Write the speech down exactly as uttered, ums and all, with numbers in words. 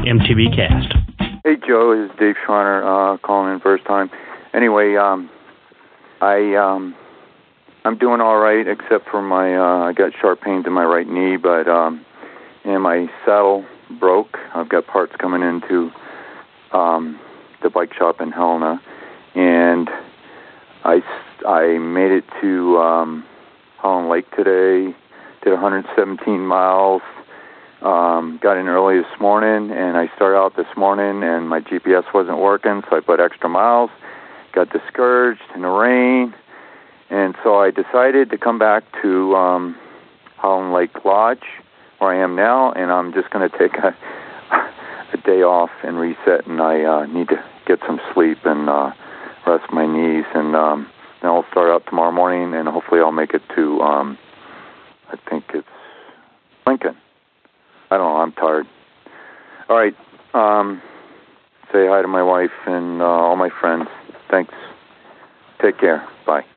M T V Cast. Hey, Joe, this is Dave Schreiner, uh, calling in first time. Anyway, um, I, um, I'm doing all right, except for my, uh, I got sharp pains in my right knee, but, um, and my saddle broke. I've got parts coming into, um, the bike shop in Helena, and I, I made it to, um, Holland Lake today, did one hundred seventeen miles, um, got in early this morning, and I started out this morning, and my G P S wasn't working, so I put extra miles, got discouraged in the rain, and so I decided to come back to um, Holland Lake Lodge, where I am now, and I'm just going to take a, a day off and reset, and I uh, need to get some sleep and uh, rest my knees, and um, then I'll start out tomorrow morning, and hopefully I'll make it to, um, I think it's Lincoln. I don't know, I'm tired. All right, um, say hi to my wife and uh, all my friends. Thanks. Take care. Bye.